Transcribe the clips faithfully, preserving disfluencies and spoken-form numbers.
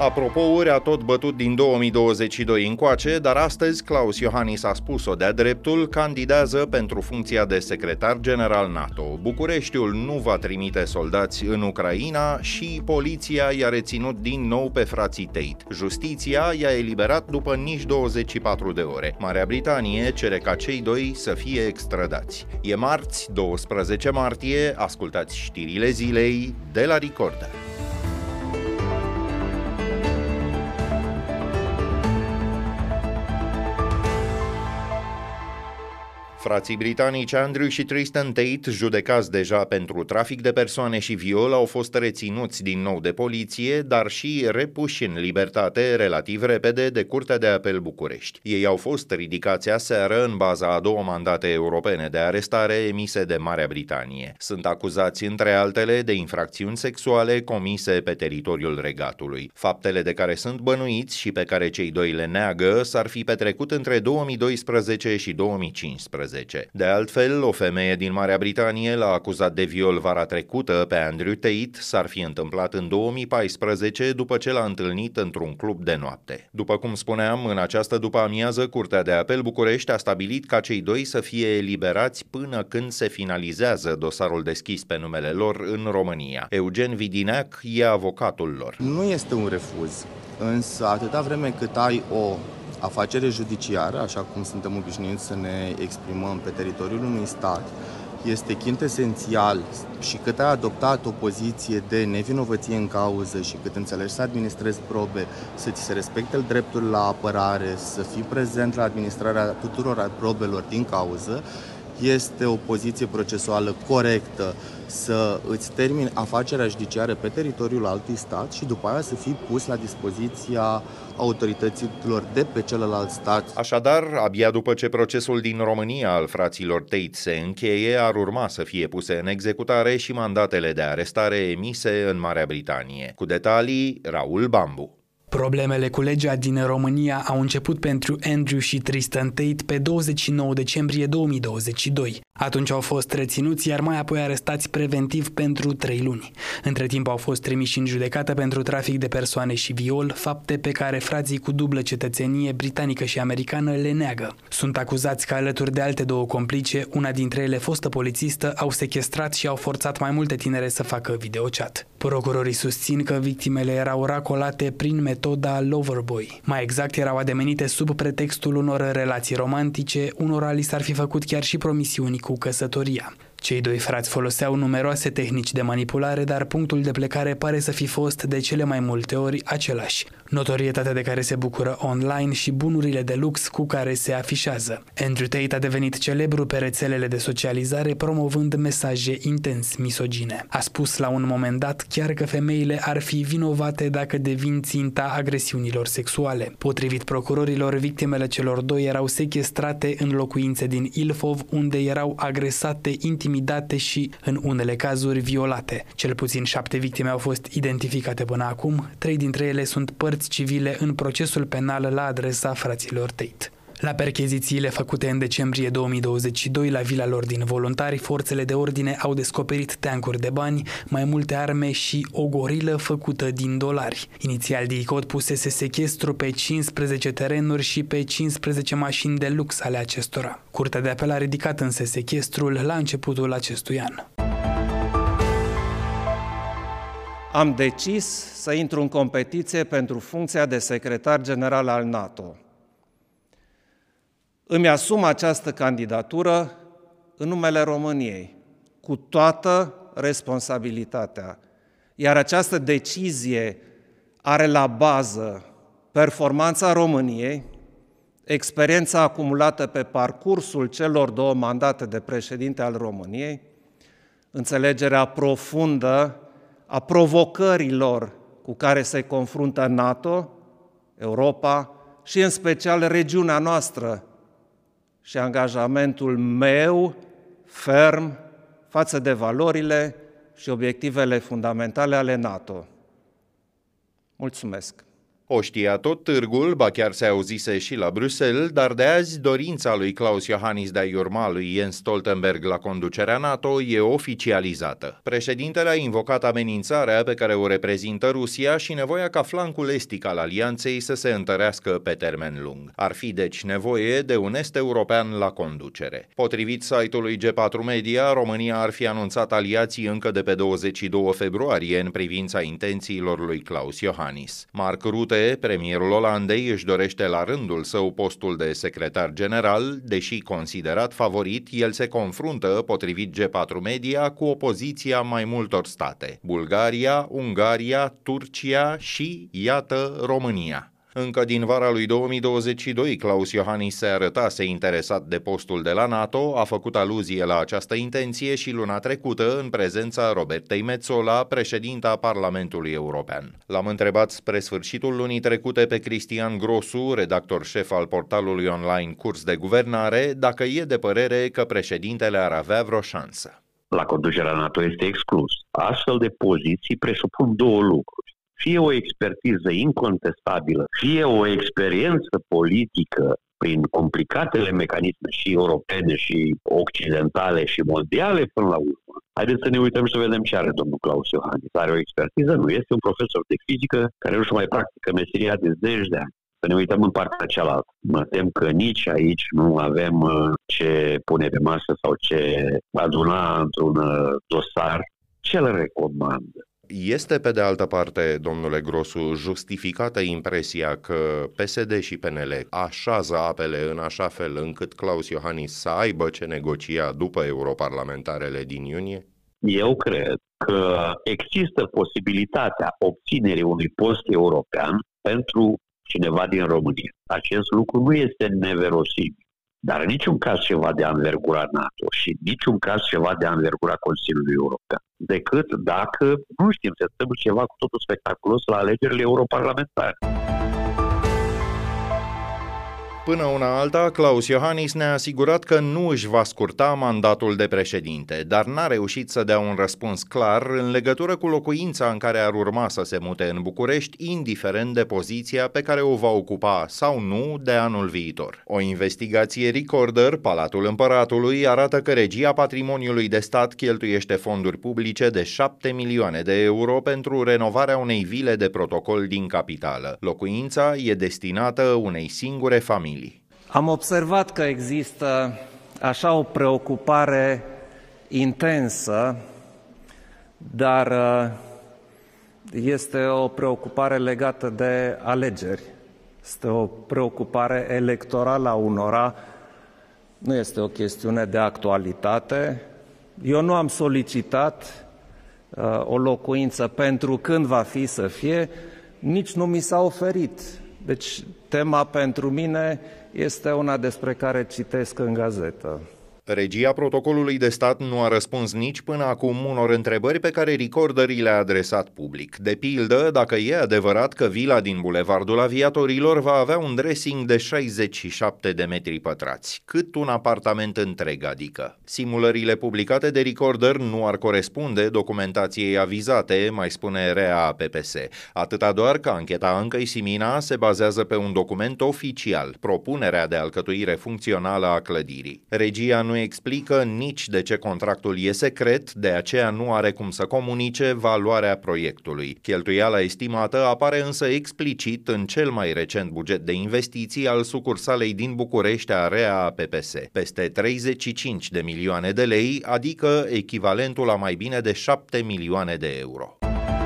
Apropouri a tot bătut din două mii douăzeci și doi încoace, dar astăzi Klaus Iohannis a spus-o de-a dreptul, candidează pentru funcția de secretar general NATO. Bucureștiul nu va trimite soldați în Ucraina și poliția i-a reținut din nou pe frații Tate. Justiția i-a eliberat după nici douăzeci și patru de ore. Marea Britanie cere ca cei doi să fie extradați. E marți, douăsprezece martie, ascultați știrile zilei de la Recorder. Frații britanici Andrew și Tristan Tate, judecați deja pentru trafic de persoane și viol, au fost reținuți din nou de poliție, dar și repuși în libertate relativ repede de Curtea de Apel București. Ei au fost ridicați aseară în baza a două mandate europene de arestare emise de Marea Britanie. Sunt acuzați, între altele, de infracțiuni sexuale comise pe teritoriul regatului. Faptele de care sunt bănuiți și pe care cei doi le neagă s-ar fi petrecut între două mii doisprezece și două mii cincisprezece. De altfel, o femeie din Marea Britanie l-a acuzat de viol vara trecută pe Andrew Tate, s-ar fi întâmplat în două mii paisprezece după ce l-a întâlnit într-un club de noapte. După cum spuneam, în această după-amiază, Curtea de Apel București a stabilit ca cei doi să fie eliberați până când se finalizează dosarul deschis pe numele lor în România. Eugen Vidineac e avocatul lor. Nu este un refuz, însă atâta vreme cât ai o afacere judiciară, așa cum suntem obișnuiți să ne exprimăm pe teritoriul unui stat, este chintesențial și cât ai adoptat o poziție de nevinovăție în cauză și cât înțelegi să administrezi probe, să ți se respecte dreptul la apărare, să fii prezent la administrarea tuturor probelor din cauză, este o poziție procesuală corectă să îți termini afacerea judiciară pe teritoriul altui stat și după aia să fii pus la dispoziția autorităților de pe celălalt stat. Așadar, abia după ce procesul din România al fraților Tate se încheie, ar urma să fie puse în executare și mandatele de arestare emise în Marea Britanie. Cu detalii, Raul Bambu. Problemele cu legea din România au început pentru Andrew și Tristan Tate pe douăzeci și nouă decembrie două mii douăzeci și doi. Atunci au fost reținuți, iar mai apoi arestați preventiv pentru trei luni. Între timp au fost trimiși în judecată pentru trafic de persoane și viol, fapte pe care frații cu dublă cetățenie britanică și americană le neagă. Sunt acuzați că alături de alte două complice, una dintre ele fostă polițistă, au sequestrat și au forțat mai multe tinere să facă videochat. Procurorii susțin că victimele erau racolate prin metoda Loverboy. Mai exact, erau ademenite sub pretextul unor relații romantice, unora li s-ar fi făcut chiar și promisiuni cu căsătoria. Cei doi frați foloseau numeroase tehnici de manipulare, dar punctul de plecare pare să fi fost de cele mai multe ori același: notorietatea de care se bucură online și bunurile de lux cu care se afișează. Andrew Tate a devenit celebru pe rețelele de socializare promovând mesaje intens misogine. A spus la un moment dat chiar că femeile ar fi vinovate dacă devin ținta agresiunilor sexuale. Potrivit procurorilor, victimele celor doi erau sechestrate în locuințe din Ilfov, unde erau agresate, intimidate și, în unele cazuri, violate. Cel puțin șapte victime au fost identificate până acum, trei dintre ele sunt părți civile în procesul penal la adresa fraților Tate. La perchezițiile făcute în decembrie două mii douăzeci și doi la vila lor din Voluntari, forțele de ordine au descoperit teancuri de bani, mai multe arme și o gorilă făcută din dolari. Inițial, D I C O T pusese sechestru pe cincisprezece terenuri și pe cincisprezece mașini de lux ale acestora. Curtea de Apel a ridicat însă sechestrul la începutul acestui an. Am decis să intru în competiție pentru funcția de secretar general al NATO. Îmi asum această candidatură în numele României, cu toată responsabilitatea. Iar această decizie are la bază performanța României, experiența acumulată pe parcursul celor două mandate de președinte al României, înțelegerea profundă a provocărilor cu care se confruntă NATO, Europa și în special regiunea noastră, și angajamentul meu ferm față de valorile și obiectivele fundamentale ale NATO. Mulțumesc! O știa tot târgul, ba chiar se auzise și la Bruxelles, dar de azi dorința lui Klaus Iohannis de a-i urma lui Jens Stoltenberg la conducerea NATO e oficializată. Președintele a invocat amenințarea pe care o reprezintă Rusia și nevoia ca flancul estic al alianței să se întărească pe termen lung. Ar fi deci nevoie de un est european la conducere. Potrivit site-ului G patru Media, România ar fi anunțat aliații încă de pe douăzeci și doi februarie în privința intențiilor lui Klaus Iohannis. Mark Rutte, premierul Olandei, își dorește la rândul său postul de secretar general, deși considerat favorit, el se confruntă, potrivit G patru Media, cu opoziția mai multor state: Bulgaria, Ungaria, Turcia și, iată, România. Încă din vara lui două mii douăzeci și doi, Klaus Iohannis se arătase interesat de postul de la NATO, a făcut aluzie la această intenție și luna trecută în prezența Robertei Metsola, președinta Parlamentului European. L-am întrebat spre sfârșitul lunii trecute pe Cristian Grosu, redactor șef al portalului online Curs de Guvernare, dacă e de părere că președintele ar avea vreo șansă. La conducerea NATO este exclus. Astfel de poziții presupun două lucruri: fie o expertiză incontestabilă, fie o experiență politică prin complicatele mecanisme și europene și occidentale și mondiale până la urmă. Haideți să ne uităm și să vedem ce are domnul Klaus Iohannis. Are o expertiză? Nu. Este un profesor de fizică care nu-și mai practică meseria de zeci de ani. Să ne uităm în partea cealaltă. Mă tem că nici aici nu avem ce pune pe masă sau ce aduna într-un dosar. Ce le recomandă? Este, pe de altă parte, domnule Grosu, justificată impresia că P S D și P N L așează apele în așa fel încât Klaus Iohannis să aibă ce negocia după europarlamentarele din iunie? Eu cred că există posibilitatea obținerii unui post european pentru cineva din România. Acest lucru nu este neverosimil. Dar în niciun caz ceva de anvergura NATO și în niciun caz ceva de anvergura Consiliului European. Decât dacă, nu știm, se întâmplă ceva cu totul spectaculos la alegerile europarlamentare. Până una alta, Klaus Iohannis ne-a asigurat că nu își va scurta mandatul de președinte, dar n-a reușit să dea un răspuns clar în legătură cu locuința în care ar urma să se mute în București, indiferent de poziția pe care o va ocupa sau nu de anul viitor. O investigație Recorder, Palatul Împăratului, arată că Regia Patrimoniului de Stat cheltuiește fonduri publice de șapte milioane de euro pentru renovarea unei vile de protocol din capitală. Locuința e destinată unei singure familii. Am observat că există așa o preocupare intensă, dar este o preocupare legată de alegeri. Este o preocupare electorală a unora, nu este o chestiune de actualitate. Eu nu am solicitat uh, o locuință pentru când va fi să fie, nici nu mi s-a oferit. Deci tema pentru mine este una despre care citesc în gazetă. Regia protocolului de stat nu a răspuns nici până acum unor întrebări pe care Recorder le-a adresat public. De pildă, dacă e adevărat că vila din Bulevardul Aviatorilor va avea un dressing de șaizeci și șapte de metri pătrați, cât un apartament întreg adică. Simulările publicate de Recorder nu ar corespunde documentației avizate, mai spune R E A P P S. Atâta doar că ancheta Ancăi Simina se bazează pe un document oficial, propunerea de alcătuire funcțională a clădirii. Regia nu explică nici de ce contractul e secret, de aceea nu are cum să comunice valoarea proiectului. Cheltuiala estimată apare însă explicit în cel mai recent buget de investiții al sucursalei din București a R E A P P S, peste treizeci și cinci de milioane de lei, adică echivalentul la mai bine de șapte milioane de euro.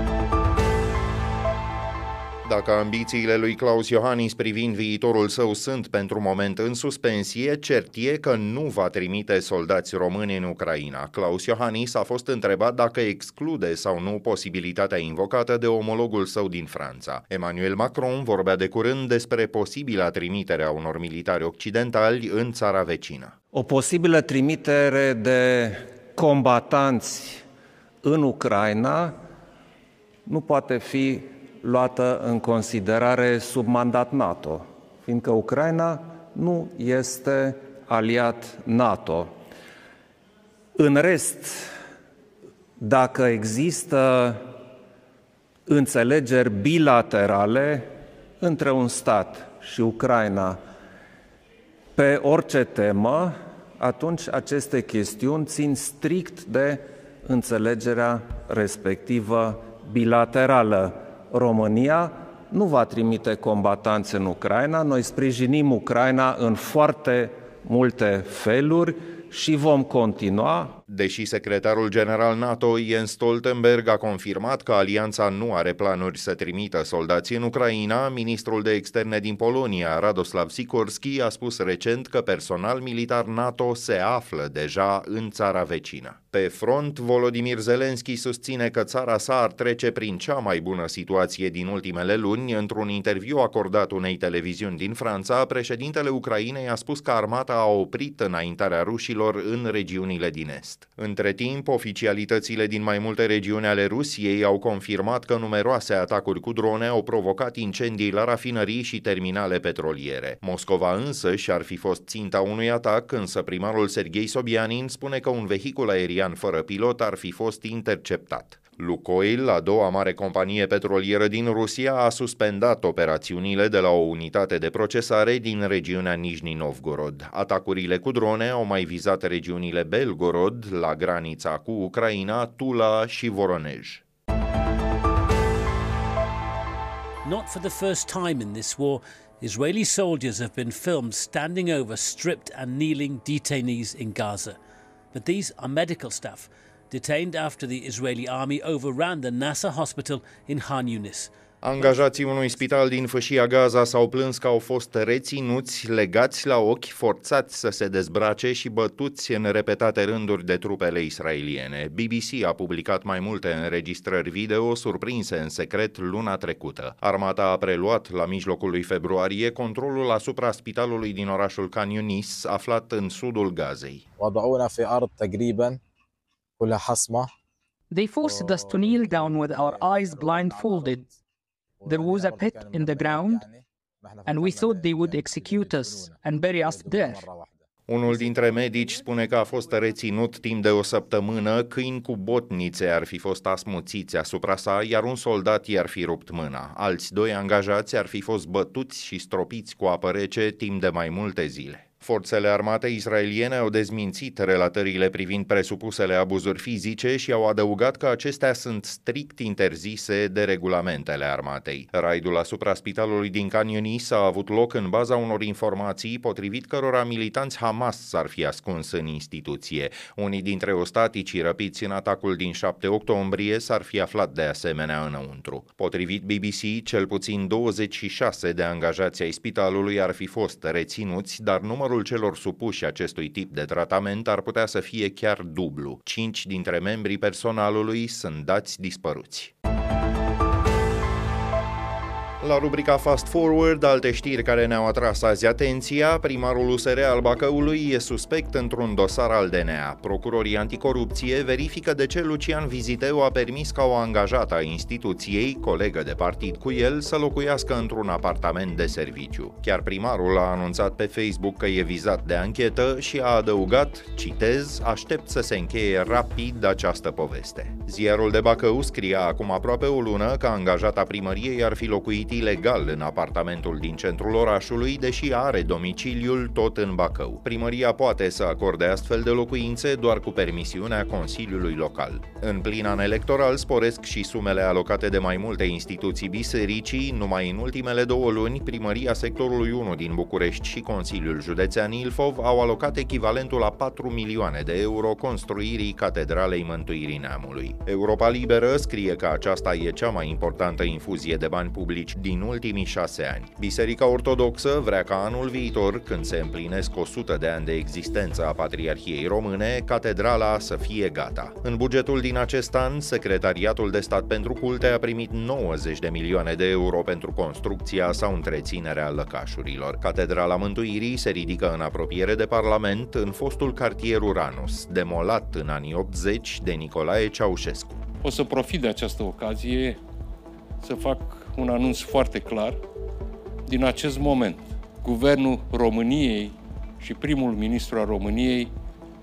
Dacă ambițiile lui Klaus Iohannis privind viitorul său sunt pentru moment în suspensie, cert e că nu va trimite soldați români în Ucraina. Klaus Iohannis a fost întrebat dacă exclude sau nu posibilitatea invocată de omologul său din Franța. Emmanuel Macron vorbea de curând despre posibila trimitere a unor militari occidentali în țara vecină. O posibilă trimitere de combatanți în Ucraina nu poate fi luată în considerare sub mandat NATO, fiindcă Ucraina nu este aliat NATO. În rest, dacă există înțelegeri bilaterale, între un stat și Ucraina pe orice temă, atunci aceste chestiuni țin strict de înțelegerea respectivă bilaterală. România nu va trimite combatanți în Ucraina, noi sprijinim Ucraina în foarte multe feluri și vom continua. Deși secretarul general NATO Jens Stoltenberg a confirmat că alianța nu are planuri să trimită soldați în Ucraina, ministrul de externe din Polonia, Radoslav Sikorski, a spus recent că personal militar NATO se află deja în țara vecină. Pe front, Volodymyr Zelensky susține că țara sa ar trece prin cea mai bună situație din ultimele luni. Într-un interviu acordat unei televiziuni din Franța, președintele Ucrainei a spus că armata a oprit înaintarea rușilor în regiunile din est. Între timp, oficialitățile din mai multe regiuni ale Rusiei au confirmat că numeroase atacuri cu drone au provocat incendii la rafinării și terminale petroliere. Moscova însă și-ar fi fost ținta unui atac, însă primarul Serghei Sobyanin spune că un vehicul aerian fără pilot ar fi fost interceptat. Lukoil, a doua mare companie petrolieră din Rusia, a suspendat operațiunile de la o unitate de procesare din regiunea Nizhny Novgorod. Atacurile cu drone au mai vizat regiunile Belgorod, la granița cu Ucraina, Tula și Voronej. Not for the first time in this war, Israeli soldiers have been filmed standing over stripped and kneeling detainees in Gaza. But these are medical staff detained after the Israeli army overran the Nasser hospital in Khan Yunis. Angajații unui spital din fâșia Gaza s-au plâns că au fost reținuți, legați la ochi, forțați să se dezbrace și bătuți în repetate rânduri de trupele israeliene. B B C a publicat mai multe înregistrări video surprinse în secret luna trecută. Armata a preluat la mijlocul lui februarie controlul asupra spitalului din orașul Khan Yunis, aflat în sudul Gazei. They forced us to kneel down with our eyes blindfolded. There was a pit in the ground, and we thought they would execute us and bury us there. Unul dintre medici spune că a fost reținut timp de o săptămână, câini cu botnițe ar fi fost asmuțiți asupra sa, iar un soldat i-ar fi rupt mâna. Alți doi angajați ar fi fost bătuți și stropiți cu apă rece timp de mai multe zile. Forțele armate israeliene au dezmințit relatările privind presupusele abuzuri fizice și au adăugat că acestea sunt strict interzise de regulamentele armatei. Raidul asupra spitalului din Khan Yunis a avut loc în baza unor informații potrivit cărora militanți Hamas s-ar fi ascuns în instituție. Unii dintre ostaticii răpiți în atacul din șapte octombrie s-ar fi aflat de asemenea înăuntru. Potrivit B B C, cel puțin douăzeci și șase de angajați ai spitalului ar fi fost reținuți, dar numărul celor supuși acestui tip de tratament ar putea să fie chiar dublu. Cinci dintre membrii personalului sunt dați dispăruți. La rubrica Fast Forward, alte știri care ne-au atras azi atenția, primarul U S R al Bacăului e suspect într-un dosar al D N A. Procurorii anticorupție verifică de ce Lucian Viziteu a permis ca o angajată a instituției, colegă de partid cu el, să locuiască într-un apartament de serviciu. Chiar primarul a anunțat pe Facebook că e vizat de anchetă și a adăugat, citez, aștept să se încheie rapid această poveste. Ziarul de Bacău scria acum aproape o lună că angajata primăriei ar fi locuit ilegal în apartamentul din centrul orașului, deși are domiciliul tot în Bacău. Primăria poate să acorde astfel de locuințe doar cu permisiunea Consiliului Local. În plin an electoral sporesc și sumele alocate de mai multe instituții bisericii. Numai în ultimele două luni, Primăria sectorului unu din București și Consiliul Județean Ilfov au alocat echivalentul a patru milioane de euro construirii Catedralei Mântuirii Neamului. Europa Liberă scrie că aceasta e cea mai importantă infuzie de bani publici din ultimii șase ani. Biserica Ortodoxă vrea ca anul viitor, când se împlinesc o sută de ani de existență a Patriarhiei Române, catedrala să fie gata. În bugetul din acest an, Secretariatul de Stat pentru Culte a primit nouăzeci de milioane de euro pentru construcția sau întreținerea lăcașurilor. Catedrala Mântuirii se ridică în apropiere de Parlament, în fostul cartier Uranus, demolat în anii optzeci de Nicolae Ceaușescu. O să profit de această ocazie să fac un anunț foarte clar. Din acest moment, Guvernul României și primul ministru al României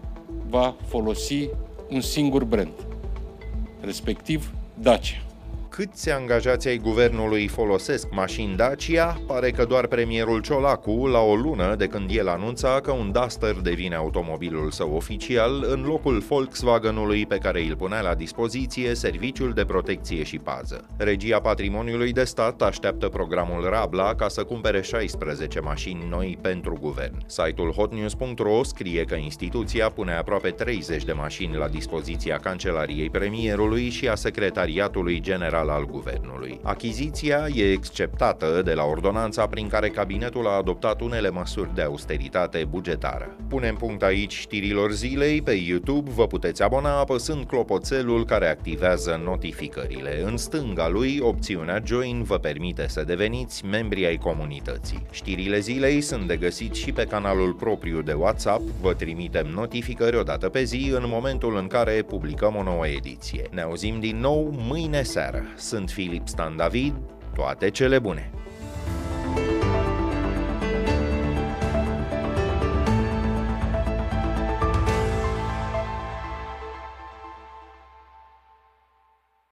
va folosi un singur brand, respectiv Dacia. câți angajați ai guvernului folosesc mașini Dacia, pare că doar premierul Ciolacu, la o lună de când el anunța că un Duster devine automobilul său oficial în locul Volkswagenului pe care îl punea la dispoziție Serviciul de Protecție și Pază. Regia Patrimoniului de Stat așteaptă programul Rabla ca să cumpere șaisprezece mașini noi pentru guvern. Site-ul hotnews punct ro scrie că instituția pune aproape treizeci de mașini la dispoziția Cancelariei Premierului și a Secretariatului General al Guvernului. Achiziția e exceptată de la ordonanța prin care cabinetul a adoptat unele măsuri de austeritate bugetară. Punem punct aici știrilor zilei. Pe YouTube vă puteți abona apăsând clopoțelul care activează notificările. În stânga lui, opțiunea Join vă permite să deveniți membri ai comunității. Știrile zilei sunt de găsit și pe canalul propriu de WhatsApp. Vă trimitem notificări o dată pe zi în momentul în care publicăm o nouă ediție. Ne auzim din nou mâine seară. Sunt Filip Stan David, toate cele bune!